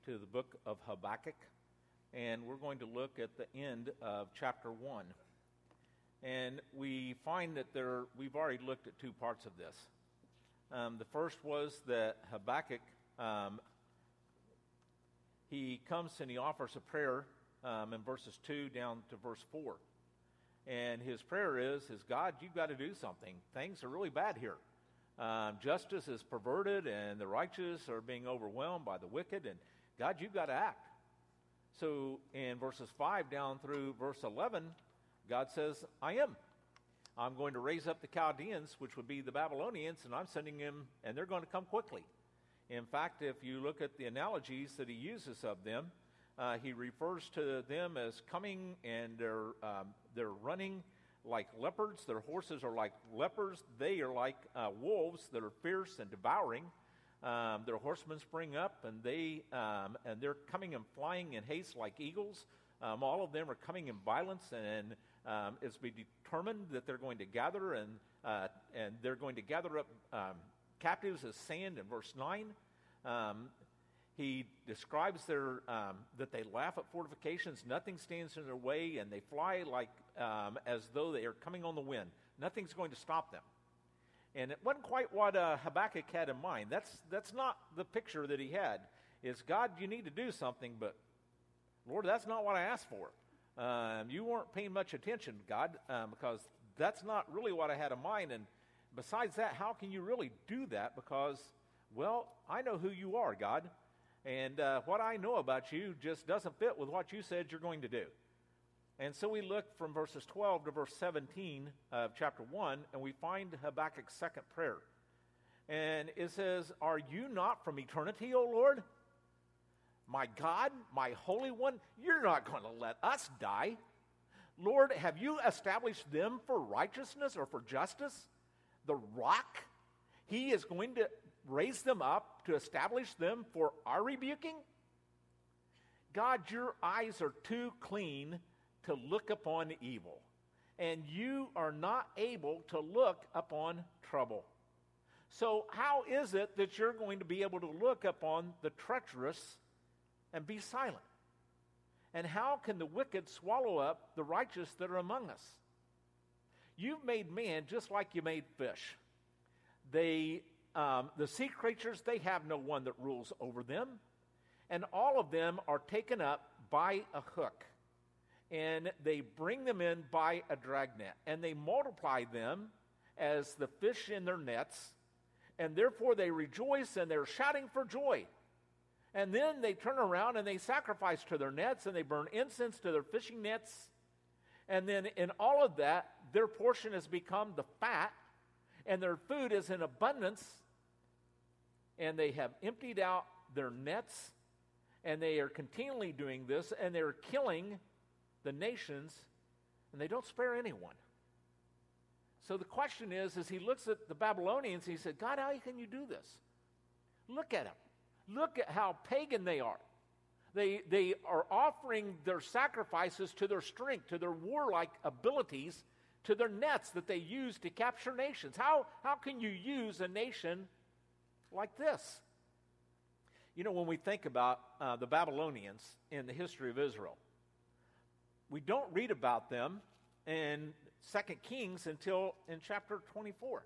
to the book of Habakkuk, and we're going to look at the end of chapter 1. And we find that we've already looked at two parts of this. The first was that Habakkuk, he comes and he offers a prayer in verses 2 down to verse 4. And his prayer is God, you've got to do something. Things are really bad here. Justice is perverted and the righteous are being overwhelmed by the wicked. And God, you've got to act. So in verses 5 down through verse 11, God says, I am. I'm going to raise up the Chaldeans, which would be the Babylonians, and I'm sending them, and they're going to come quickly. In fact, if you look at the analogies that he uses of them, he refers to them as coming, and they're running like leopards. Their horses are like leopards. They are like wolves that are fierce and devouring. Their horsemen spring up, and they're coming and flying in haste like eagles. All of them are coming in violence, and it's been determined that they're going to gather, and they're going to gather up captives as sand in verse 9. He describes that they laugh at fortifications. Nothing stands in their way, and they fly like as though they are coming on the wind. Nothing's going to stop them. And it wasn't quite what Habakkuk had in mind. That's not the picture that he had. It's, God, you need to do something, but Lord, that's not what I asked for. You weren't paying much attention, God, because that's not really what I had in mind. And besides that, how can you really do that? Because, well, I know who you are, God. And what I know about you just doesn't fit with what you said you're going to do. And so we look from verses 12 to verse 17 of chapter 1, and we find Habakkuk's second prayer. And it says, are you not from eternity, O Lord? My God, my Holy One, you're not going to let us die. Lord, have you established them for righteousness or for justice? The rock, he is going to raise them up to establish them for our rebuking? God, your eyes are too clean to look upon evil, and you are not able to look upon trouble. So how is it that you're going to be able to look upon the treacherous and be silent? And how can the wicked swallow up the righteous that are among us? You've made man just like you made fish. The sea creatures, they have no one that rules over them, and all of them are taken up by a hook, and they bring them in by a dragnet, and they multiply them as the fish in their nets, and therefore they rejoice and they're shouting for joy. And then they turn around and they sacrifice to their nets, and they burn incense to their fishing nets. And then in all of that, their portion has become the fat, and their food is in abundance. And they have emptied out their nets, and they are continually doing this, and they're killing the nations, and they don't spare anyone. So the question is, as he looks at the Babylonians, he said, God, how can you do this? Look at them. Look at how pagan they are. They are offering their sacrifices to their strength, to their warlike abilities, to their nets that they use to capture nations. How can you use a nation like this? You know, when we think about the Babylonians in the history of Israel, we don't read about them in 2 Kings until in chapter 24.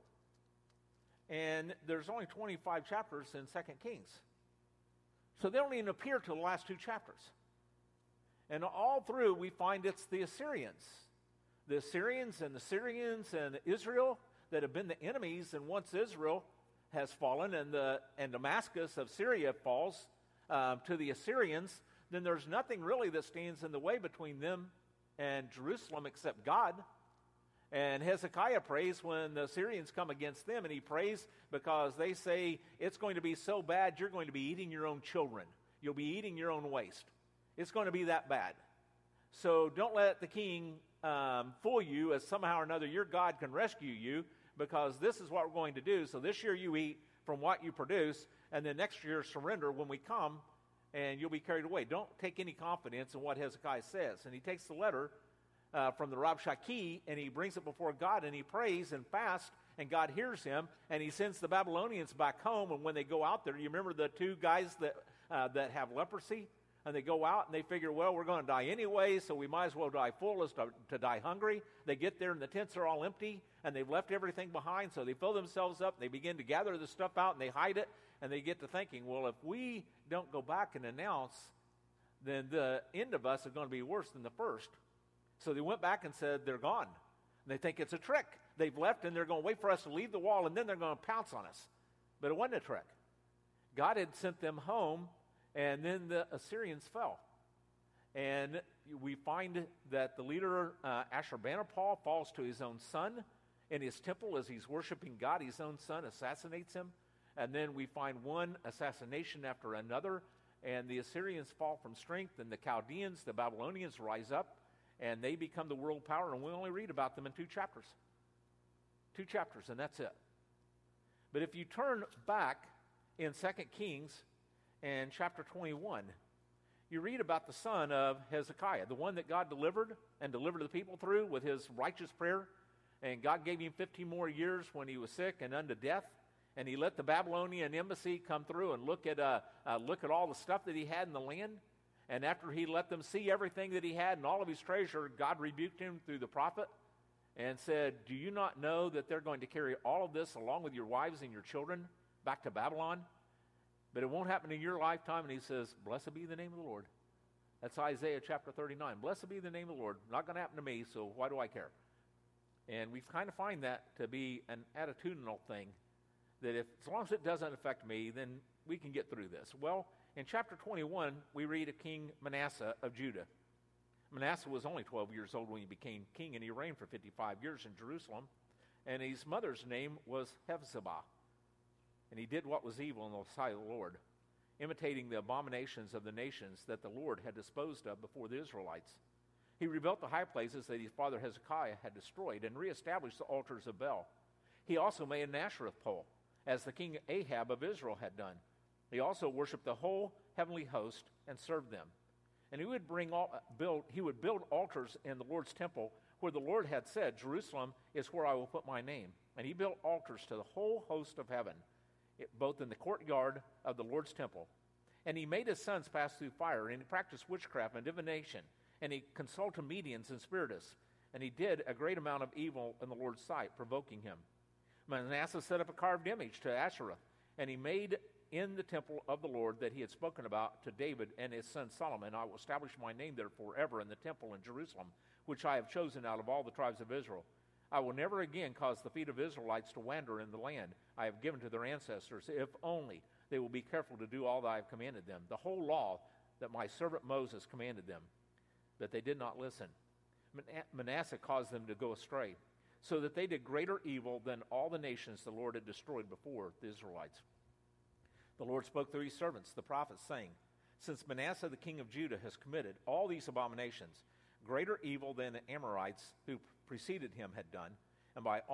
And there's only 25 chapters in 2 Kings. So they don't even appear till the last two chapters. And all through we find it's the Assyrians. The Assyrians and the Syrians and Israel that have been the enemies, and once Israel has fallen and Damascus of Syria falls to the Assyrians, then there's nothing really that stands in the way between them and Jerusalem except God. And Hezekiah prays when the Assyrians come against them, and he prays because they say it's going to be so bad you're going to be eating your own children. You'll be eating your own waste. It's going to be that bad. So don't let the king fool you as somehow or another your God can rescue you, because this is what we're going to do. So this year you eat from what you produce, and then next year surrender when we come, and you'll be carried away. Don't take any confidence in what Hezekiah says. And he takes the letter from the Rabshakeh, and he brings it before God, and he prays and fasts, and God hears him, and he sends the Babylonians back home. And when they go out there, you remember the two guys that that have leprosy, and they go out and they figure, well, we're going to die anyway, so we might as well die full as to die hungry. They get there and the tents are all empty, and they've left everything behind, so they fill themselves up, and they begin to gather the stuff out, and they hide it, and they get to thinking, well, if we don't go back and announce, then the end of us is going to be worse than the first. So they went back and said, they're gone. And they think it's a trick. They've left, and they're going to wait for us to leave the wall, and then they're going to pounce on us. But it wasn't a trick. God had sent them home, and then the Assyrians fell. And we find that the leader, Ashurbanipal, falls to his own son in his temple as he's worshiping God. His own son assassinates him. And then we find one assassination after another, and the Assyrians fall from strength, and the Chaldeans, the Babylonians, rise up, and they become the world power, and we only read about them in 2 chapters. 2 chapters, and that's it. But if you turn back in 2 Kings and chapter 21, you read about the son of Hezekiah, the one that God delivered and delivered the people through with his righteous prayer. And God gave him 15 more years when he was sick and unto death. And he let the Babylonian embassy come through and look at all the stuff that he had in the land. And after he let them see everything that he had and all of his treasure, God rebuked him through the prophet and said, do you not know that they're going to carry all of this along with your wives and your children back to Babylon? But it won't happen in your lifetime. And he says, blessed be the name of the Lord. That's Isaiah chapter 39. Blessed be the name of the Lord. Not going to happen to me, so why do I care? And we kind of find that to be an attitudinal thing, that as long as it doesn't affect me, then we can get through this. Well, in chapter 21, we read of King Manasseh of Judah. Manasseh was only 12 years old when he became king, and he reigned for 55 years in Jerusalem. And his mother's name was Hephzibah. And he did what was evil in the sight of the Lord, imitating the abominations of the nations that the Lord had disposed of before the Israelites. He rebuilt the high places that his father Hezekiah had destroyed and reestablished the altars of Baal. He also made an Ashereth pole, as the king Ahab of Israel had done. He also worshipped the whole heavenly host and served them. And he would build altars in the Lord's temple where the Lord had said, Jerusalem is where I will put my name. And he built altars to the whole host of heaven, both in the courtyard of the Lord's temple. And he made his sons pass through fire, and he practiced witchcraft and divination, and he consulted mediums and spiritists. And he did a great amount of evil in the Lord's sight, provoking him. Manasseh set up a carved image to Asherah, and he made in the temple of the Lord that he had spoken about to David and his son Solomon. I will establish my name there forever in the temple in Jerusalem, which I have chosen out of all the tribes of Israel. I will never again cause the feet of Israelites to wander in the land I have given to their ancestors, if only they will be careful to do all that I have commanded them, the whole law that my servant Moses commanded them. But they did not listen. Manasseh caused them to go astray, so that they did greater evil than all the nations the Lord had destroyed before the Israelites. The Lord spoke through his servants, the prophets, saying, since Manasseh the king of Judah has committed all these abominations, greater evil than the Amorites who preceded him had done, and by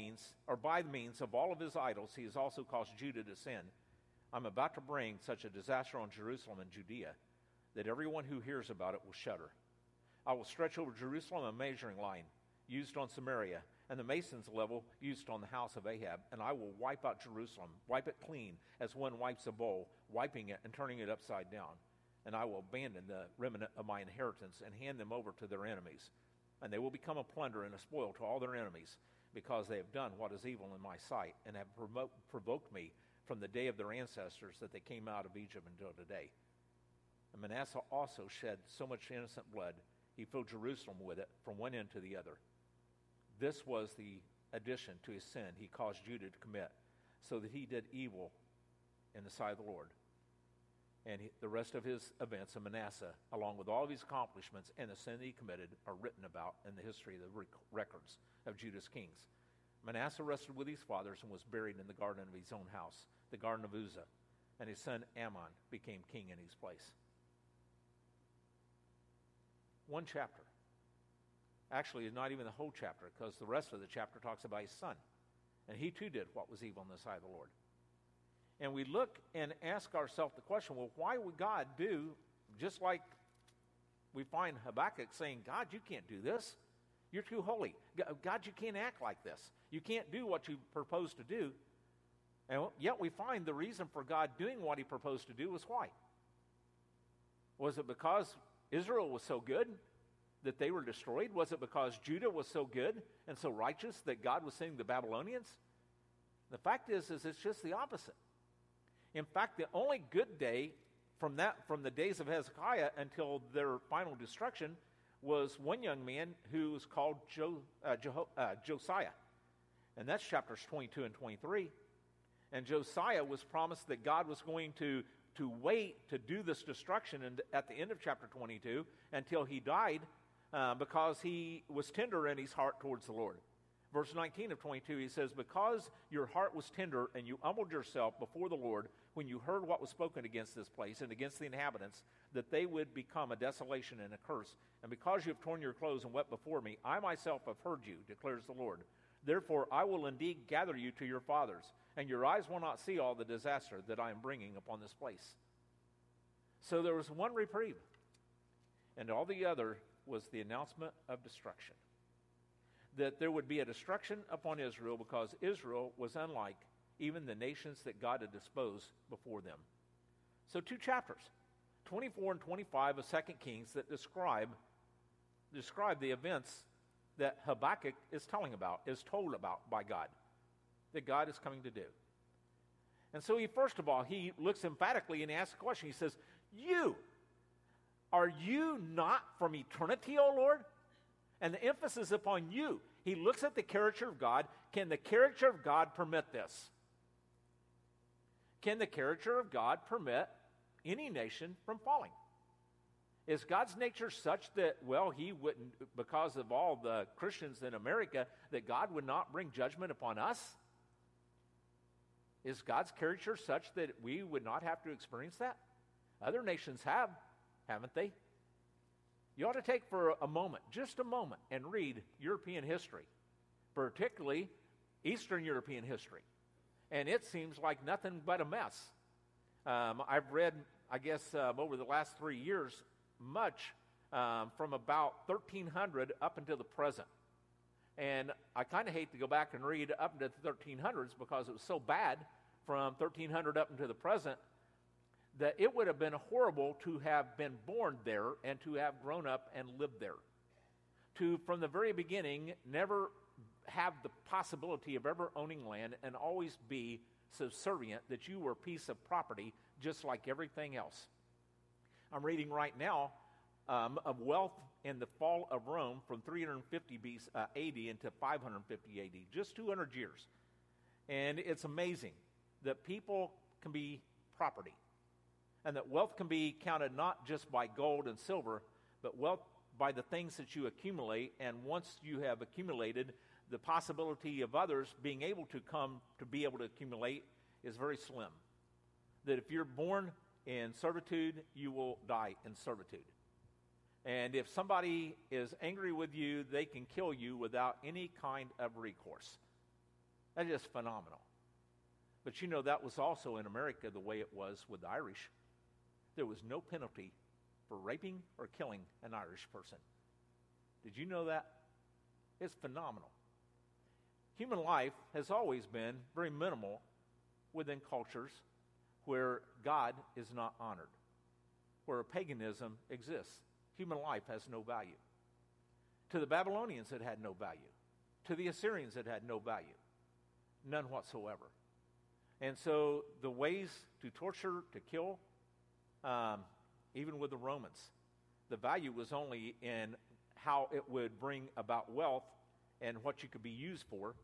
the means of all of his idols, he has also caused Judah to sin. I'm about to bring such a disaster on Jerusalem and Judea that everyone who hears about it will shudder. I will stretch over Jerusalem a measuring line used on Samaria, and the mason's level used on the house of Ahab, and I will wipe out Jerusalem, wipe it clean as one wipes a bowl, wiping it and turning it upside down. And I will abandon the remnant of my inheritance and hand them over to their enemies. And they will become a plunder and a spoil to all their enemies, because they have done what is evil in my sight, and have provoked me from the day of their ancestors that they came out of Egypt until today. And Manasseh also shed so much innocent blood, he filled Jerusalem with it from one end to the other. This was the addition to his sin he caused Judah to commit, so that he did evil in the sight of the Lord. And the rest of his events of Manasseh, along with all of his accomplishments and the sin that he committed, are written about in the history of the records of Judah's kings. Manasseh rested with his fathers and was buried in the garden of his own house, the garden of Uzzah, and his son Ammon became king in his place. One chapter. Actually, it's not even the whole chapter, because the rest of the chapter talks about his son. And he too did what was evil in the sight of the Lord. And we look and ask ourselves the question, well, why would God do, just like we find Habakkuk saying, God, you can't do this. You're too holy. God, you can't act like this. You can't do what you propose to do. And yet we find the reason for God doing what he proposed to do was why? Was it because Israel was so good that they were destroyed? Was it because Judah was so good and so righteous that God was sending the Babylonians? The fact is it's just the opposite. In fact, the only good day from the days of Hezekiah until their final destruction was one young man who was called Josiah. And that's chapters 22 and 23. And Josiah was promised that God was going to wait to do this destruction at the end of chapter 22 until he died because he was tender in his heart towards the Lord. Verse 19 of 22, he says, because your heart was tender and you humbled yourself before the Lord when you heard what was spoken against this place and against the inhabitants, that they would become a desolation and a curse. And because you have torn your clothes and wept before me, I myself have heard you, declares the Lord. Therefore, I will indeed gather you to your fathers, and your eyes will not see all the disaster that I am bringing upon this place. So there was one reprieve, and all the other was the announcement of destruction. That there would be a destruction upon Israel because Israel was unlike even the nations that God had disposed before them. So 2 chapters, 24 and 25 of 2 Kings, that describe the events that Habakkuk is told about by God, that God is coming to do. And so first of all, he looks emphatically and asks a question. He says, are you not from eternity, O Lord? And the emphasis upon you. He looks at the character of God. Can the character of God permit this? Can the character of God permit any nation from falling? Is God's nature such that, he wouldn't, because of all the Christians in America, that God would not bring judgment upon us? Is God's character such that we would not have to experience that? Other nations have, haven't they? You ought to take for a moment, just a moment, and read European history, particularly Eastern European history. And it seems like nothing but a mess. I've read, over the last 3 years, much from about 1300 up until the present. And I kind of hate to go back and read up into the 1300s because it was so bad from 1300 up into the present that it would have been horrible to have been born there and to have grown up and lived there. To, from the very beginning, never have the possibility of ever owning land and always be subservient that you were a piece of property just like everything else. I'm reading right now of wealth in the fall of Rome from 350 AD into 550 AD, just 200 years. And it's amazing that people can be property. And that wealth can be counted not just by gold and silver, but wealth by the things that you accumulate. And once you have accumulated, the possibility of others being able to come to be able to accumulate is very slim. That if you're born in servitude, you will die in servitude. And if somebody is angry with you, they can kill you without any kind of recourse. That is phenomenal. But that was also in America the way it was with the Irish. There was no penalty for raping or killing an Irish person. Did you know that? It's phenomenal. Human life has always been very minimal within cultures where God is not honored, where paganism exists. Human life has no value. To the Babylonians, it had no value. To the Assyrians, it had no value. None whatsoever. And so the ways to torture, to kill, even with the Romans, the value was only in how it would bring about wealth and what you could be used for.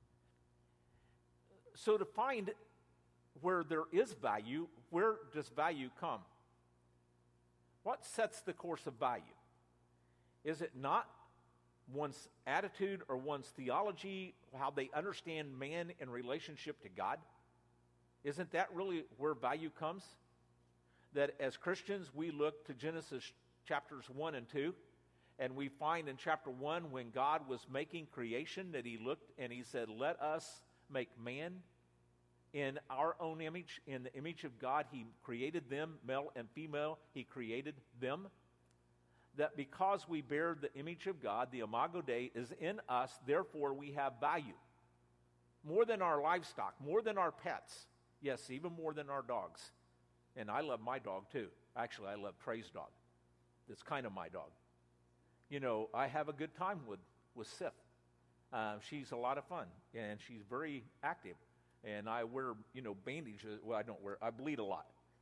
So to find where there is value, where does value come? What sets the course of value? Is it not one's attitude or one's theology, how they understand man in relationship to God? Isn't that really where value comes? That as Christians, we look to Genesis chapters 1 and 2, and we find in chapter 1 when God was making creation that he looked and he said, let us make man in our own image. In the image of God, he created them, male and female, he created them. That because we bear the image of God, the Imago Dei is in us, therefore we have value. More than our livestock, more than our pets, yes, even more than our dogs And I love my dog too. Actually, I love Trey's dog. It's kind of my dog. You know, I have a good time with Sif. She's a lot of fun, and she's very active. And I wear, bandages. Well, I don't wear. I bleed a lot.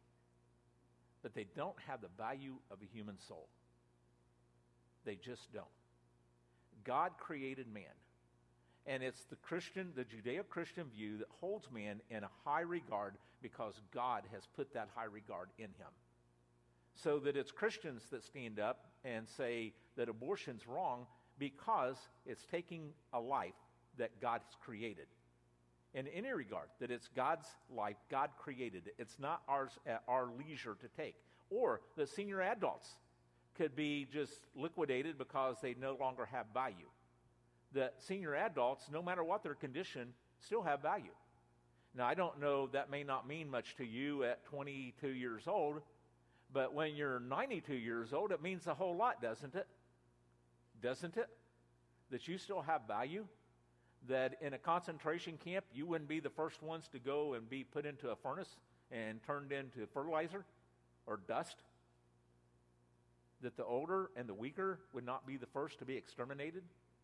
But they don't have the value of a human soul. They just don't. God created man. And it's the Judeo-Christian view that holds man in a high regard because God has put that high regard in him. So that it's Christians that stand up and say that abortion's wrong because it's taking a life that God has created. In any regard, that it's God's life, God created it. It's not ours at our leisure to take. Or that senior adults could be just liquidated because they no longer have value. That senior adults, no matter what their condition, still have value. Now, I don't know, that may not mean much to you at 22 years old, but when you're 92 years old, it means a whole lot, doesn't it? Doesn't it? That you still have value? That in a concentration camp, you wouldn't be the first ones to go and be put into a furnace and turned into fertilizer or dust? That the older and the weaker would not be the first to be exterminated?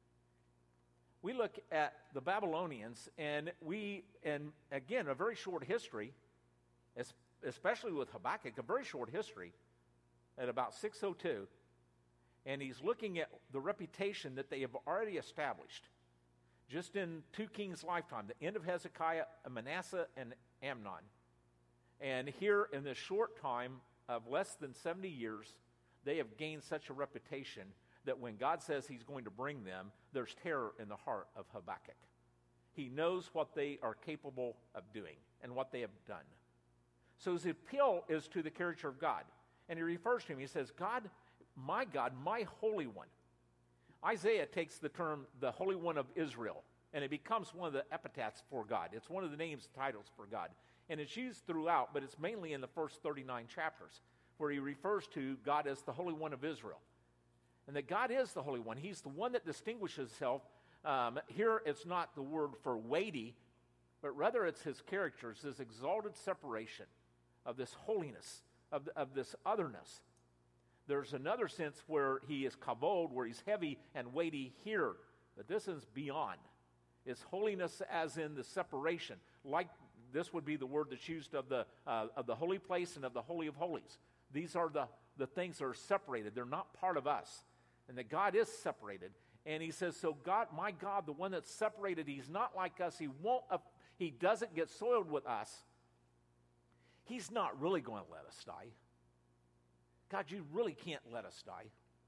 We look at the Babylonians, and again, a very short history, especially with Habakkuk, a very short history, at about 602, and he's looking at the reputation that they have already established, just in 2 kings' lifetime, the end of Hezekiah, Manasseh, and Amnon. And here, in this short time of less than 70 years, they have gained such a reputation that when God says he's going to bring them, there's terror in the heart of Habakkuk. He knows what they are capable of doing and what they have done. So his appeal is to the character of God. And he refers to him. He says, God, my Holy One. Isaiah takes the term, the Holy One of Israel, and it becomes one of the epithets for God. It's one of the names, titles for God. And it's used throughout, but it's mainly in the first 39 chapters, where he refers to God as the Holy One of Israel. And that God is the Holy One. He's the one that distinguishes himself. Here it's not the word for weighty, but rather it's his characters, his exalted separation of this holiness, of this otherness. There's another sense where he is kavod, where he's heavy and weighty here, but this is beyond. It's holiness as in the separation. Like this would be the word that's used of the holy place and of the Holy of Holies. These are the things that are separated. They're not part of us. And that God is separated. And he says, so God, my God, the one that's separated, he's not like us. He doesn't get soiled with us. He's not really going to let us die. God, you really can't let us die.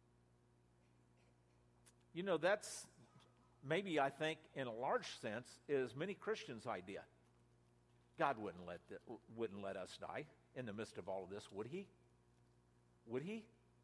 You know, that's maybe, I think, in a large sense, is many Christians' idea. God wouldn't let us die in the midst of all of this, would he? Would he?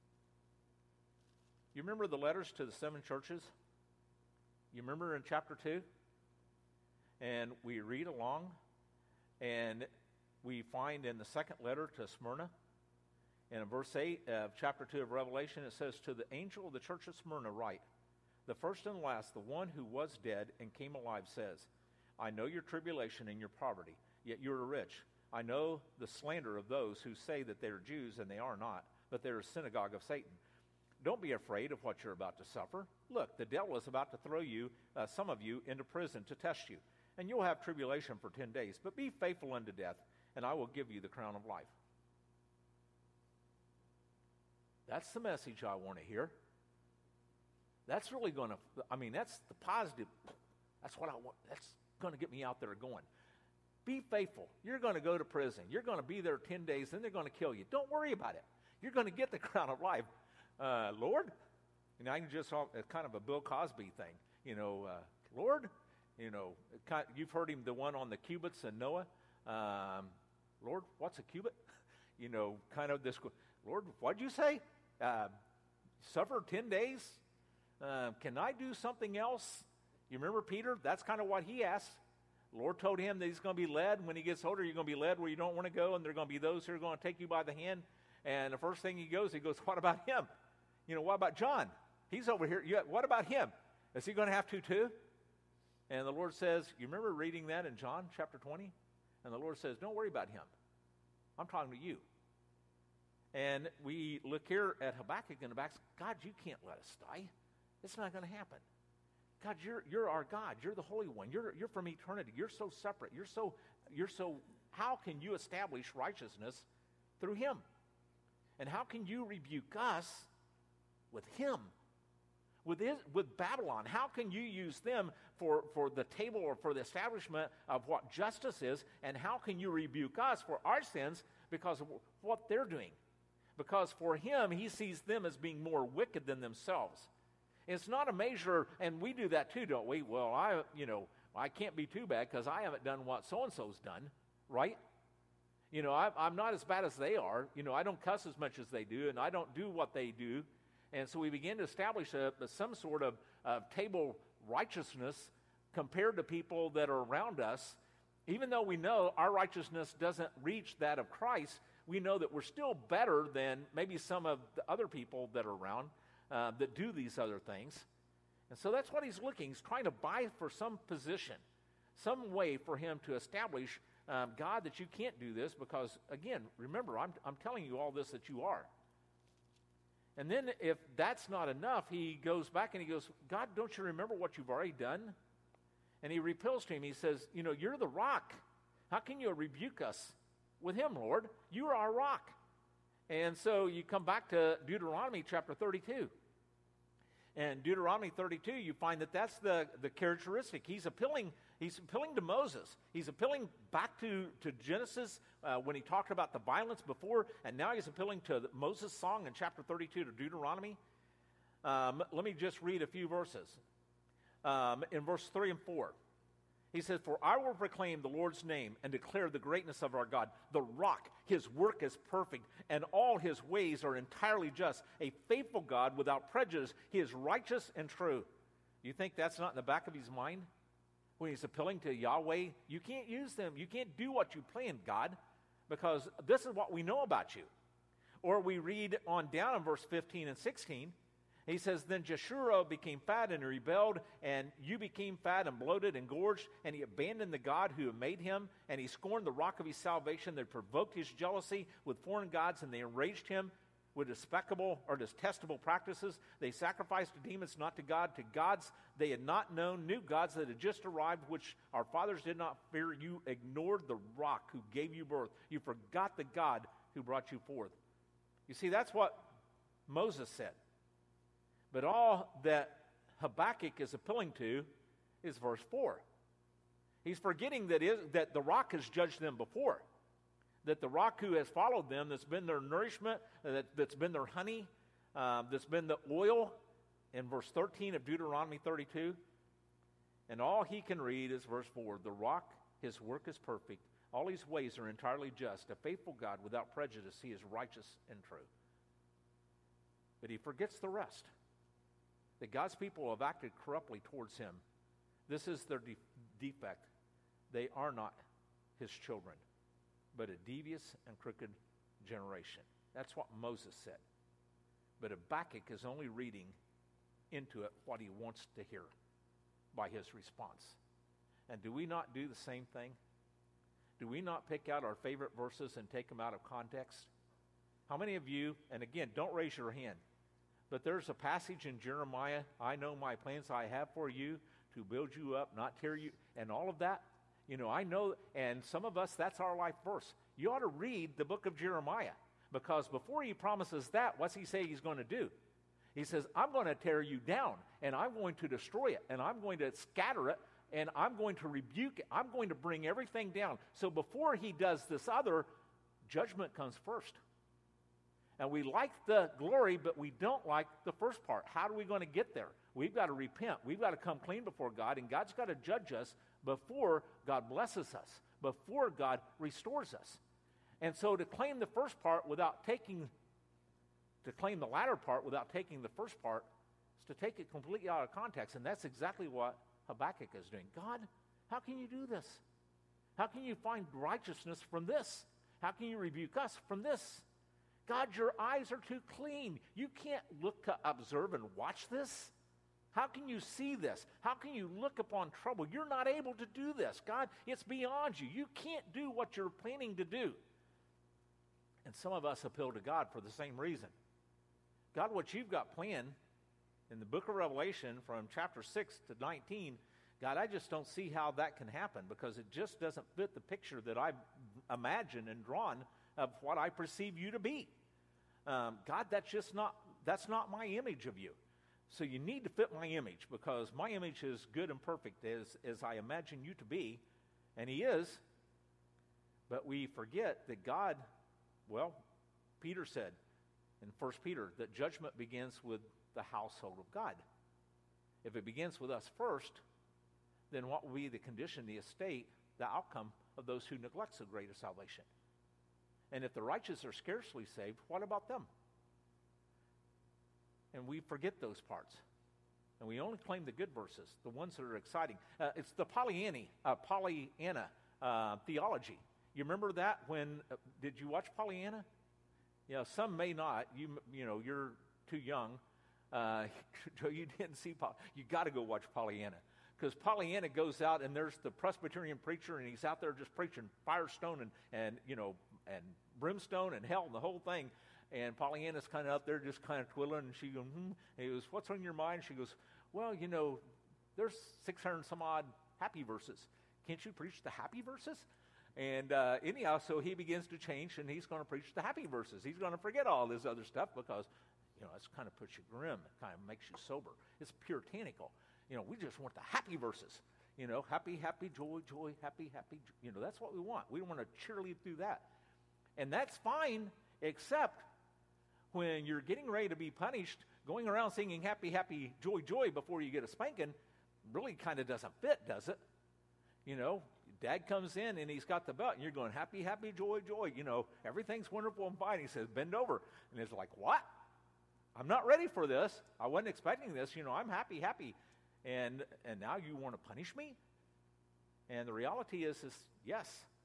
You remember the letters to the 7 churches? You remember in chapter 2? And we read along, and we find in the second letter to Smyrna, and in verse 8 of chapter 2 of Revelation, it says, to the angel of the church of Smyrna write, the first and last, the one who was dead and came alive says, I know your tribulation and your poverty, yet you are rich. I know the slander of those who say that they are Jews and they are not, but they are a synagogue of Satan. Don't be afraid of what you're about to suffer. Look, the devil is about to throw you, some of you, into prison to test you. And you'll have tribulation for 10 days. But be faithful unto death, and I will give you the crown of life. That's the message I want to hear. That's really going to, that's the positive. That's what I want. That's going to get me out there going. Be faithful. You're going to go to prison. You're going to be there 10 days, then they're going to kill you. Don't worry about it. You're going to get the crown of life. Lord, I can just, it's kind of a Bill Cosby thing, Lord, you've heard him, the one on the cubits and Noah, Lord, what's a cubit? Kind of this, Lord, what'd you say? Suffer 10 days? Can I do something else? You remember Peter? That's kind of what he asked. The Lord told him that he's going to be led. When he gets older, you're going to be led where you don't want to go, and there are going to be those who are going to take you by the hand. And the first thing he goes, what about him? What about John? He's over here. What about him? Is he going to have to too? And the Lord says, you remember reading that in John chapter 20? And the Lord says, don't worry about him. I'm talking to you. And we look here at Habakkuk and Habakkuk, God, you can't let us die. It's not going to happen. God, you're our God. You're the Holy One. You're from eternity. You're so separate. You're so. How can you establish righteousness through him? And how can you rebuke us with him? With Babylon? How can you use them for the table or for the establishment of what justice is? And how can you rebuke us for our sins because of what they're doing? Because for him, he sees them as being more wicked than themselves. It's not a measure, and we do that too, don't we? Well, I can't be too bad because I haven't done what so-and-so's done, right? I'm not as bad as they are. I don't cuss as much as they do, and I don't do what they do. And so we begin to establish some sort of table righteousness compared to people that are around us. Even though we know our righteousness doesn't reach that of Christ, we know that we're still better than maybe some of the other people that are around that do these other things. And so that's what he's looking. He's trying to buy for some position, some way for him to establish, God, that you can't do this because, again, remember, I'm telling you all this that you are. And then if that's not enough, he goes back and he goes, God, don't you remember what you've already done? And he repels to him. He says, you're the rock. How can you rebuke us with him, Lord? You are our rock. And so you come back to Deuteronomy chapter 32. And Deuteronomy 32, you find that that's the characteristic. He's appealing to Moses. He's appealing back to Genesis when he talked about the violence before, and now he's appealing to Moses' song in chapter 32 to Deuteronomy. Let me just read a few verses. In verse 3 and 4, he says, For I will proclaim the Lord's name and declare the greatness of our God. The rock, his work is perfect, and all his ways are entirely just. A faithful God without prejudice. He is righteous and true. You think that's not in the back of his mind? When he's appealing to Yahweh, you can't use them. You can't do what you planned, God, because this is what we know about you. Or we read on down in verse 15 and 16, he says, Then Jeshurun became fat and rebelled, and you became fat and bloated and gorged, and he abandoned the God who had made him, and he scorned the rock of his salvation. They provoked his jealousy with foreign gods, and they enraged him with despicable or detestable practices. They sacrificed to demons, not to God, to gods they had not known, new gods that had just arrived, which our fathers did not fear. You ignored the rock who gave you birth. You forgot the God who brought you forth. You see, that's what Moses said. But all that Habakkuk is appealing to is verse 4. He's forgetting that the rock has judged them before. That the rock who has followed them, that's been their nourishment, that's been their honey, that's been the oil, in verse 13 of Deuteronomy 32. And all he can read is verse 4. The rock, his work is perfect. All his ways are entirely just. A faithful God without prejudice. He is righteous and true. But he forgets the rest. That God's people have acted corruptly towards him. This is their defect. They are not his children, but a devious and crooked generation. That's what Moses said. But Habakkuk is only reading into it what he wants to hear by his response. And do we not do the same thing? Do we not pick out our favorite verses and take them out of context? How many of you, and again, don't raise your hand, but there's a passage in Jeremiah, I know my plans I have for you to build you up, not tear you, and all of that. I know, and some of us, that's our life verse. You ought to read the book of Jeremiah, because before he promises that, what's he say he's going to do? He says, I'm going to tear you down, and I'm going to destroy it, and I'm going to scatter it, and I'm going to rebuke it. I'm going to bring everything down. So before he does this other, judgment comes first. And we like the glory, but we don't like the first part. How are we going to get there? We've got to repent. We've got to come clean before God, and God's got to judge us before God blesses us, before God restores us. And so to claim the first part to claim the latter part without taking the first part is to take it completely out of context. And that's exactly what Habakkuk is doing. God, how can you do this? How can you find righteousness from this? How can you rebuke us from this? God, your eyes are too clean. You can't look to observe and watch this. How can you see this? How can you look upon trouble? You're not able to do this. God, it's beyond you. You can't do what you're planning to do. And some of us appeal to God for the same reason. God, what you've got planned in the book of Revelation from chapter 6 to 19, God, I just don't see how that can happen because it just doesn't fit the picture that I've imagined and drawn of what I perceive you to be. God, that's not my image of you. So you need to fit my image because my image is good and perfect as I imagine you to be, and he is. But we forget that God, well, Peter said in 1 Peter that judgment begins with the household of God. If it begins with us first, then what will be the condition, the estate, the outcome of those who neglect so great a salvation? And if the righteous are scarcely saved, what about them? And we forget those parts. And we only claim the good verses, the ones that are exciting. It's the Pollyanna theology. You remember that when, did you watch Pollyanna? Yeah, some may not. You're too young. You didn't see you got to go watch Pollyanna. Because Pollyanna goes out and there's the Presbyterian preacher and he's out there just preaching firestone and brimstone and hell and the whole thing. And Pollyanna's kind of out there just kind of twiddling, and she goes, And he goes, what's on your mind? She goes, well, there's 600 and some odd happy verses. Can't you preach the happy verses? And anyhow, so he begins to change, and he's going to preach the happy verses. He's going to forget all this other stuff because, it's kind of puts you grim. It kind of makes you sober. It's puritanical. We just want the happy verses. Happy, happy, joy, joy, happy, happy. That's what we want. We want to cheerlead through that. And that's fine, except when you're getting ready to be punished, going around singing happy, happy, joy, joy before you get a spanking really kind of doesn't fit, does it? Dad comes in and he's got the belt and you're going happy, happy, joy, joy. Everything's wonderful and fine. He says, bend over. And it's like, what? I'm not ready for this. I wasn't expecting this. I'm happy, happy. And now you want to punish me? And the reality is yes.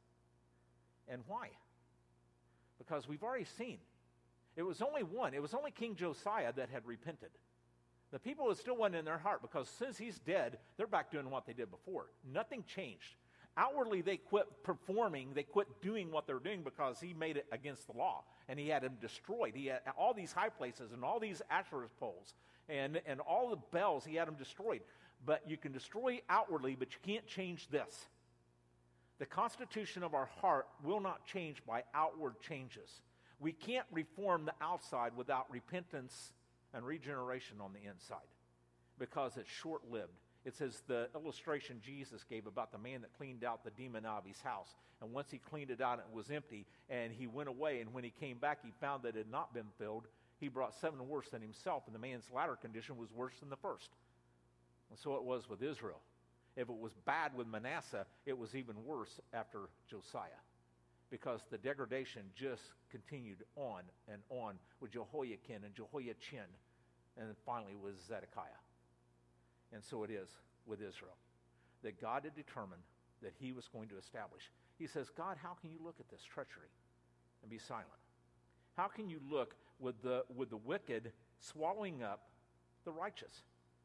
And why? Because we've already seen. It was only one. It was only King Josiah that had repented. The people was still wasn't in their heart because since he's dead, they're back doing what they did before. Nothing changed. Outwardly, they quit performing. They quit doing what they're doing because he made it against the law. And he had them destroyed. He had all these high places and all these Asherah poles and all the bells. He had them destroyed. But you can destroy outwardly, but you can't change this. The constitution of our heart will not change by outward changes. We can't reform the outside without repentance and regeneration on the inside because it's short-lived. It says the illustration Jesus gave about the man that cleaned out the demon out of his house. And once he cleaned it out, it was empty, and he went away. And when he came back, he found that it had not been filled. He brought 7 worse than himself, and the man's latter condition was worse than the first. And so it was with Israel. If it was bad with Manasseh, it was even worse after Josiah, because the degradation just continued on and on with Jehoiakim and Jehoiachin, and then finally with Zedekiah. And so it is with Israel, that God had determined that he was going to establish. He says, God, how can you look at this treachery and be silent? How can you look with the wicked swallowing up the righteous?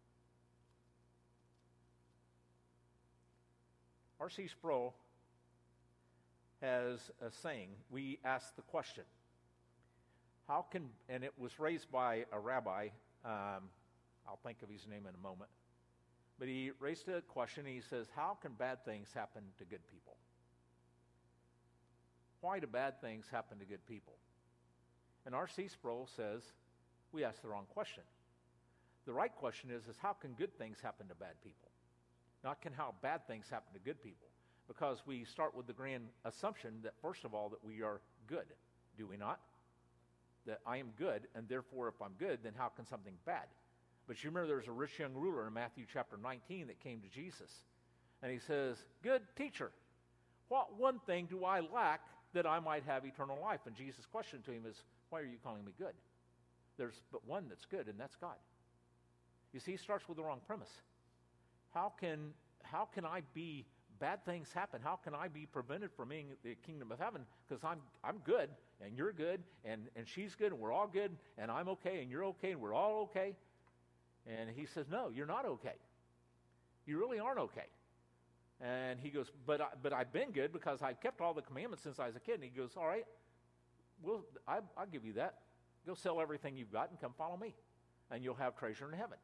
R.C. Sproul has a saying. We ask the question, how can, and it was raised by a rabbi, I'll think of his name in a moment, but he raised a question. He says, how can bad things happen to good people? Why do bad things happen to good people? And R.C. Sproul says, we ask the wrong question. The right question is how can good things happen to bad people? Not can how bad things happen to good people. Because we start with the grand assumption that, first of all, that we are good. Do we not? That I am good, and therefore if I'm good, then how can something bad? But you remember there's a rich young ruler in Matthew chapter 19 that came to Jesus. And he says, good teacher, what one thing do I lack that I might have eternal life? And Jesus' question to him is, why are you calling me good? There's but one that's good, and that's God. You see, he starts with the wrong premise. How can I be, bad things happen? How can I be prevented from being the kingdom of heaven? Because I'm good, and you're good, and she's good, and we're all good, and I'm okay, and you're okay, and we're all okay. And he says, no, you're not okay. You really aren't okay. And he goes, but I've been good because I've kept all the commandments since I was a kid. And he goes, all right, I'll give you that. Go sell everything you've got and come follow me, and you'll have treasure in heaven.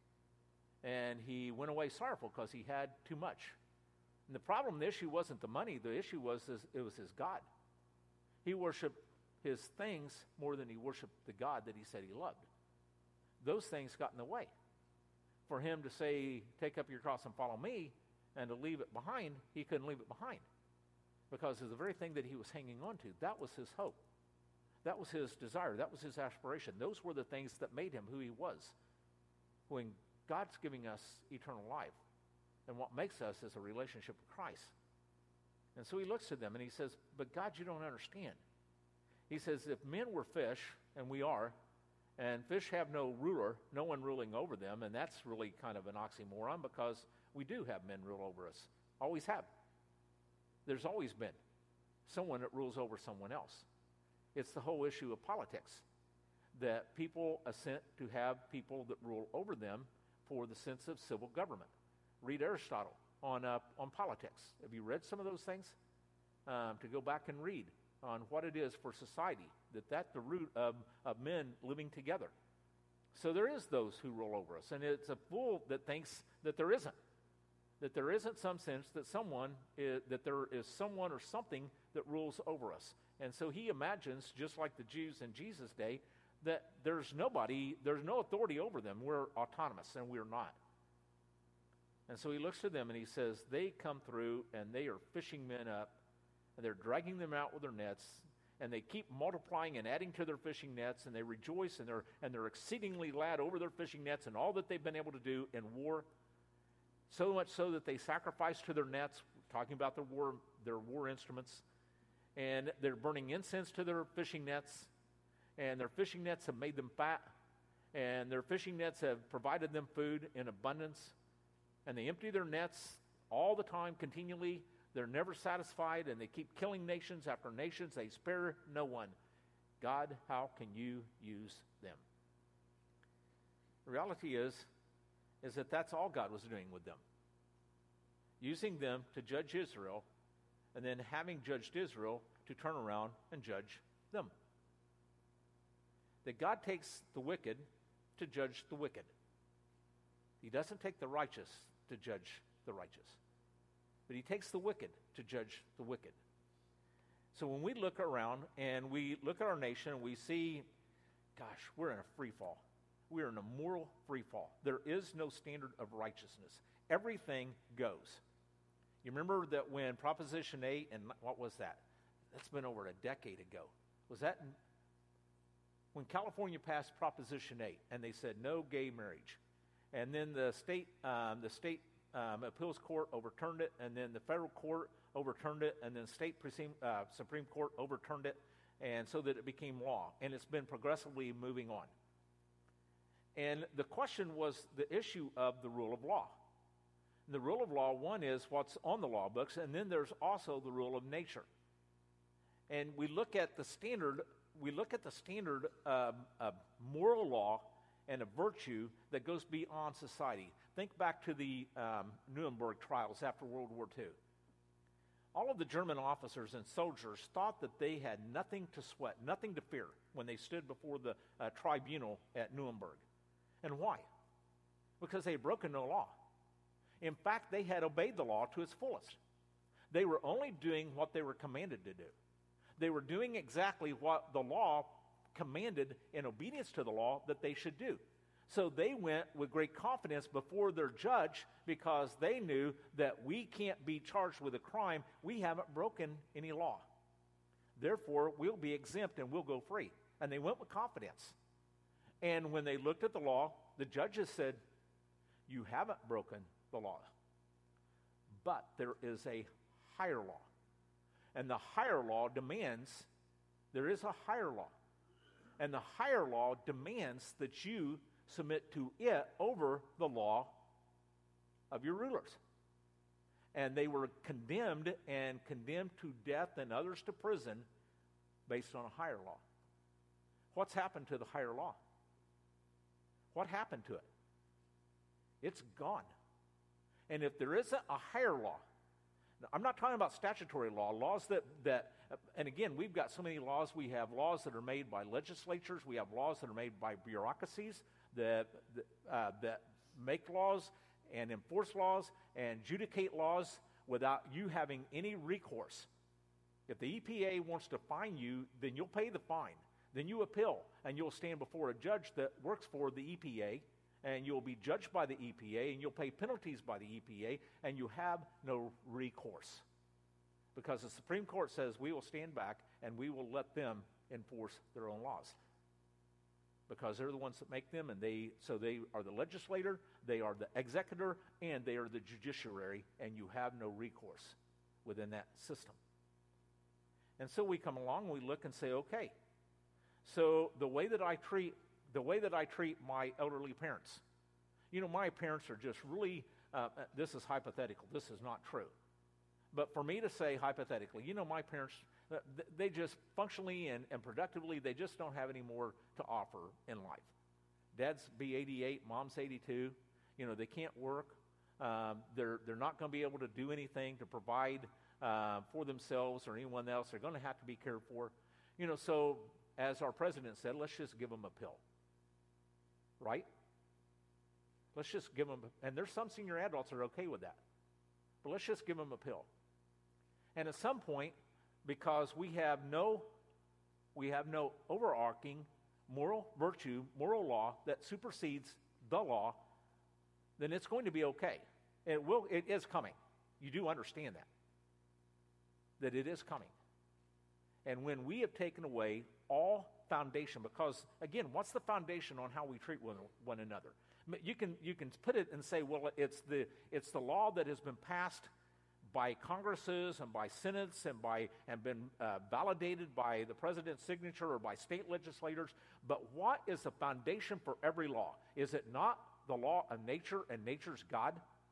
And he went away sorrowful because he had too much. And the problem, the issue wasn't the money. The issue was it was his God. He worshiped his things more than he worshiped the God that he said he loved. Those things got in the way. For him to say, take up your cross and follow me, and to leave it behind, he couldn't leave it behind. Because of the very thing that he was hanging on to. That was his hope. That was his desire. That was his aspiration. Those were the things that made him who he was. When God's giving us eternal life, and what makes us is a relationship with Christ. And so he looks to them and he says, but God, you don't understand. He says, if men were fish, and we are, and fish have no ruler, no one ruling over them, and that's really kind of an oxymoron because we do have men rule over us. Always have. There's always been someone that rules over someone else. It's the whole issue of politics, that people assent to have people that rule over them for the sense of civil government. Read Aristotle on politics. Have you read some of those things? To go back and read on what it is for society, that's the root of men living together. So there is those who rule over us, and it's a fool that thinks that there isn't. That there isn't some sense that that there is someone or something that rules over us. And so he imagines, just like the Jews in Jesus' day, that there's no authority over them. We're autonomous, and we're not. And so he looks to them and he says, they come through and they are fishing men up, and they're dragging them out with their nets, and they keep multiplying and adding to their fishing nets, and they rejoice, and they're exceedingly glad over their fishing nets and all that they've been able to do in war. So much so that they sacrifice to their nets, talking about their war instruments, and they're burning incense to their fishing nets, and their fishing nets have made them fat, and their fishing nets have provided them food in abundance, and they empty their nets all the time, continually. They're never satisfied, and they keep killing nations after nations. They spare no one. God, how can you use them? The reality is that that's all God was doing with them. Using them to judge Israel, and then having judged Israel to turn around and judge them. That God takes the wicked to judge the wicked. He doesn't take the righteous to judge the righteous. But he takes the wicked to judge the wicked. So when we look around and we look at our nation and we see, gosh, we're in a free fall. We're in a moral free fall. There is no standard of righteousness. Everything goes. You remember that when Proposition 8, and what was that? That's been over a decade ago. Was that when California passed Proposition 8 and they said no gay marriage? And then the state appeals court overturned it, and then the federal court overturned it, and then state Supreme Court overturned it, and so that it became law. And it's been progressively moving on. And the question was the issue of the rule of law. And the rule of law, one is what's on the law books, and then there's also the rule of nature. And we look at the standard of moral law and a virtue that goes beyond society. Think back to the Nuremberg trials after World War II. All of the German officers and soldiers thought that they had nothing to sweat, nothing to fear when they stood before the tribunal at Nuremberg. And why? Because they had broken no law. In fact, they had obeyed the law to its fullest. They were only doing what they were commanded to do. They were doing exactly what the law commanded in obedience to the law that they should do. So they went with great confidence before their judge because they knew that we can't be charged with a crime. We haven't broken any law. Therefore, we'll be exempt and we'll go free. And they went with confidence. And when they looked at the law, the judges said, you haven't broken the law. But there is a higher law. And the higher law demands, there is a higher law. And the higher law demands that you submit to it over the law of your rulers. And they were condemned to death and others to prison based on a higher law. What's happened to the higher law? What happened to it? It's gone. And if there isn't a higher law, Now, I'm not talking about statutory law, laws and again, we've got so many laws. We have laws that are made by legislatures. We have laws that are made by bureaucracies that make laws and enforce laws and adjudicate laws without you having any recourse. If the EPA wants to fine you, then you'll pay the fine. Then you appeal, and you'll stand before a judge that works for the EPA, and you'll be judged by the EPA, and you'll pay penalties by the EPA, and you have no recourse. Because the Supreme Court says we will stand back, and we will let them enforce their own laws. Because they're the ones that make them, and they are the legislator, they are the executor, and they are the judiciary, and you have no recourse within that system. And so we come along and we look and say, okay, so the way that I treat my elderly parents, my parents are just really, this is hypothetical, this is not true. But for me to say hypothetically, my parents, they just functionally and productively, they just don't have any more to offer in life. Dad's be 88, mom's 82, they can't work. They're not going to be able to do anything to provide for themselves or anyone else. They're going to have to be cared for. So as our president said, let's just give them a pill. Right? Let's just give them, and there's some senior adults that are okay with that. But let's just give them a pill. And at some point, because we have no overarching moral virtue, moral law that supersedes the law, then it's going to be okay. It is coming. You do understand that it is coming. And when we have taken away all foundation, because again, what's the foundation on how we treat one another? You can put it and say, well, it's the law that has been passed by Congresses and by Senates and been validated by the president's signature or by state legislators. But what is the foundation for every law? Is it not the law of nature and nature's God?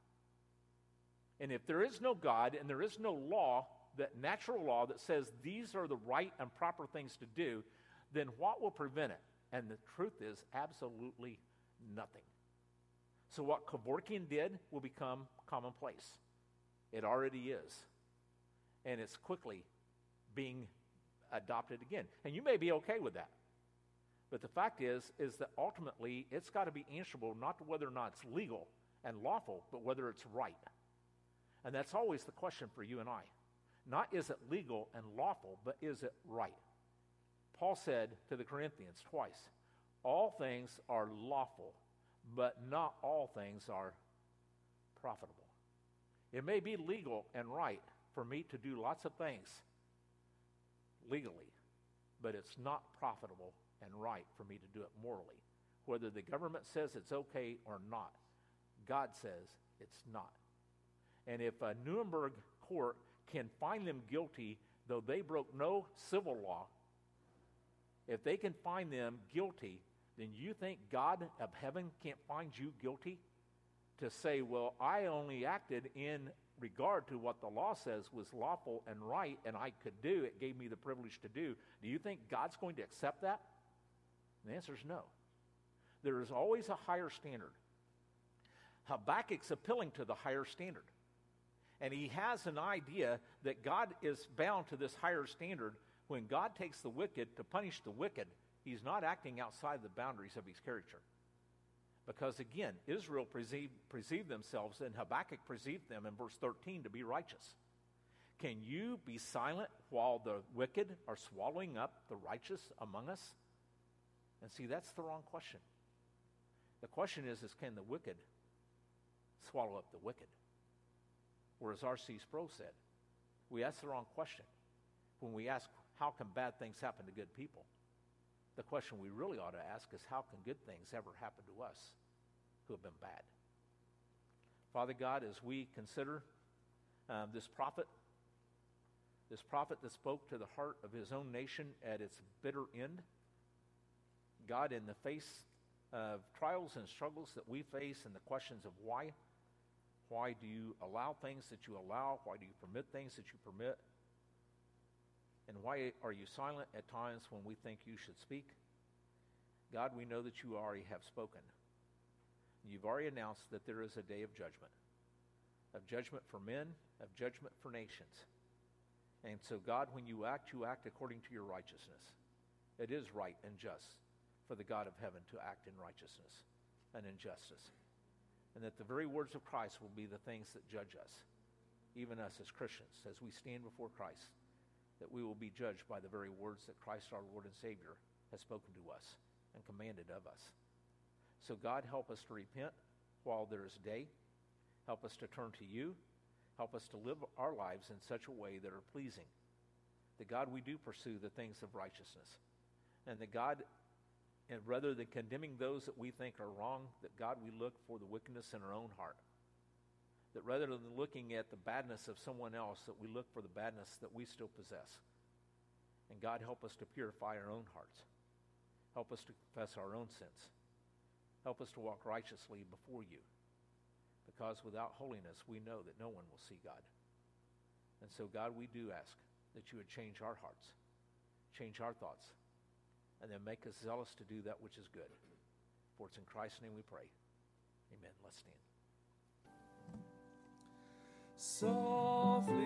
And if there is no God and there is no law, that natural law that says these are the right and proper things to do, then what will prevent it? And the truth is absolutely nothing. So what Kevorkian did will become commonplace. It already is. And it's quickly being adopted again. And you may be okay with that. But the fact is that ultimately it's got to be answerable not to whether or not it's legal and lawful, but whether it's right. And that's always the question for you and I. Not is it legal and lawful, but is it right? Paul said to the Corinthians twice, all things are lawful, but not all things are profitable. It may be legal and right for me to do lots of things legally, but it's not profitable and right for me to do it morally. Whether the government says it's okay or not, God says it's not. And if a Nuremberg court can find them guilty, though they broke no civil law, if they can find them guilty, then you think God of heaven can't find you guilty? To say, well, I only acted in regard to what the law says was lawful and right and I could do, it gave me the privilege to do. Do you think God's going to accept that? And the answer is no. There is always a higher standard. Habakkuk's appealing to the higher standard. And he has an idea that God is bound to this higher standard. When God takes the wicked to punish the wicked, he's not acting outside the boundaries of his character. Because again, Israel perceived themselves, and Habakkuk perceived them in verse 13 to be righteous. Can you be silent while the wicked are swallowing up the righteous among us? And see, that's the wrong question. The question is can the wicked swallow up the wicked? Or as R.C. Sproul said, we ask the wrong question when we ask, how can bad things happen to good people? The question we really ought to ask is, how can good things ever happen to us who have been bad? Father God, as we consider this prophet that spoke to the heart of his own nation at its bitter end, God, in the face of trials and struggles that we face and the questions of why do you allow things that you allow? Why do you permit things that you permit? And why are you silent at times when we think you should speak? God, we know that you already have spoken. You've already announced that there is a day of judgment. of judgment for men, of judgment for nations. And so, God, when you act according to your righteousness. It is right and just for the God of heaven to act in righteousness and in justice. And that the very words of Christ will be the things that judge us, even us as Christians, as we stand before Christ, that we will be judged by the very words that Christ our Lord and Savior has spoken to us and commanded of us. So God, help us to repent while there is day. Help us to turn to you. Help us to live our lives in such a way that are pleasing. That God, we do pursue the things of righteousness. And that God, and rather than condemning those that we think are wrong, that God, we look for the wickedness in our own heart. That rather than looking at the badness of someone else, that we look for the badness that we still possess. And God, help us to purify our own hearts. Help us to confess our own sins. Help us to walk righteously before you. Because without holiness, we know that no one will see God. And so, God, we do ask that you would change our hearts, change our thoughts, and then make us zealous to do that which is good. For it's in Christ's name we pray. Amen. Let's stand. Softly